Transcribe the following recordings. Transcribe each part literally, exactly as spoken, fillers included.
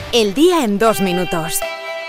El día en dos minutos.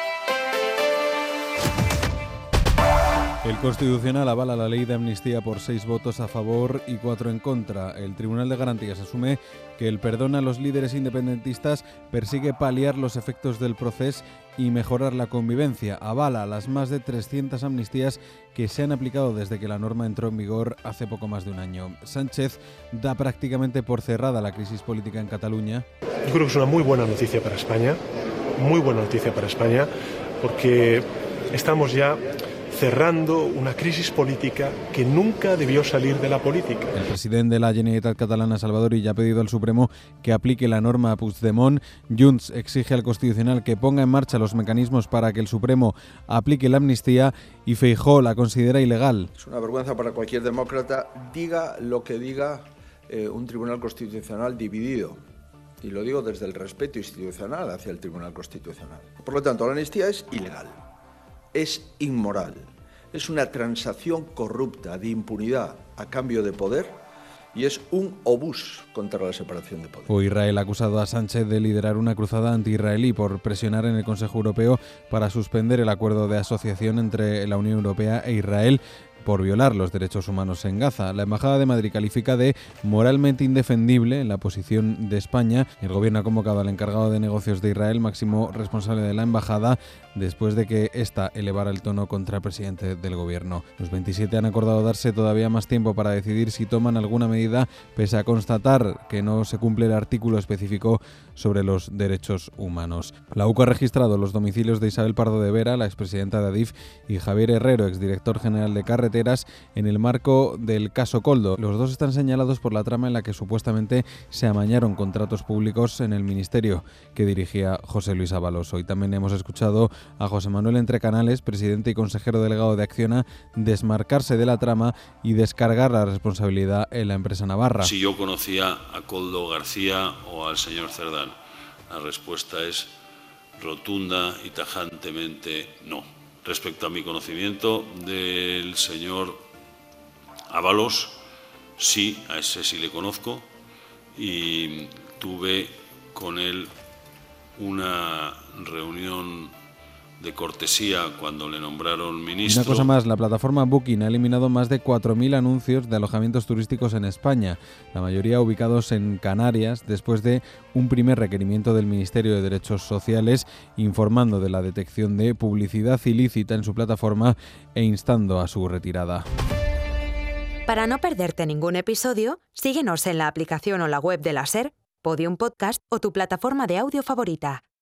El Constitucional avala la ley de amnistía por seis votos a favor y cuatro en contra. El Tribunal de Garantías asume que el perdón a los líderes independentistas persigue paliar los efectos del proceso y mejorar la convivencia. Avala las más de trescientas amnistías que se han aplicado desde que la norma entró en vigor hace poco más de un año. Sánchez da prácticamente por cerrada la crisis política en Cataluña. Yo creo que es una muy buena noticia para España, muy buena noticia para España, porque estamos ya cerrando una crisis política que nunca debió salir de la política. El presidente de la Generalitat Catalana, Salvador Illa, ha pedido al Supremo que aplique la norma a Puigdemont. Junts exige al Constitucional que ponga en marcha los mecanismos para que el Supremo aplique la amnistía y Feijóo la considera ilegal. Es una vergüenza para cualquier demócrata, diga lo que diga eh, un Tribunal Constitucional dividido. Y lo digo desde el respeto institucional hacia el Tribunal Constitucional. Por lo tanto, la amnistía es ilegal. Es inmoral, es una transacción corrupta de impunidad a cambio de poder y es un obús contra la separación de poderes. O Israel ha acusado a Sánchez de liderar una cruzada anti-israelí por presionar en el Consejo Europeo para suspender el acuerdo de asociación entre la Unión Europea e Israel por violar los derechos humanos en Gaza. La Embajada de Madrid califica de moralmente indefendible la posición de España. El gobierno ha convocado al encargado de negocios de Israel, máximo responsable de la embajada, después de que ésta elevara el tono contra el presidente del gobierno. Los veintisiete han acordado darse todavía más tiempo para decidir si toman alguna medida, pese a constatar que no se cumple el artículo específico sobre los derechos humanos. La U C A ha registrado los domicilios de Isabel Pardo de Vera, la expresidenta de Adif, y Javier Herrero, exdirector general de Carreteras, en el marco del caso Coldo. Los dos están señalados por la trama en la que supuestamente se amañaron contratos públicos en el ministerio que dirigía José Luis Ábalos. Hoy también hemos escuchado a José Manuel Entrecanales, presidente y consejero delegado de Acciona, desmarcarse de la trama y descargar la responsabilidad en la empresa navarra. Si yo conocía a Koldo García o al señor Cerdán, la respuesta es rotunda y tajantemente no. Respecto a mi conocimiento del señor Ábalos, sí, a ese sí le conozco y tuve con él una reunión de cortesía cuando le nombraron ministro. Una cosa más, la plataforma Booking ha eliminado más de cuatro mil anuncios de alojamientos turísticos en España, la mayoría ubicados en Canarias, después de un primer requerimiento del Ministerio de Derechos Sociales informando de la detección de publicidad ilícita en su plataforma e instando a su retirada. Para no perderte ningún episodio, síguenos en la aplicación o la web de la SER, Podium Podcast o tu plataforma de audio favorita.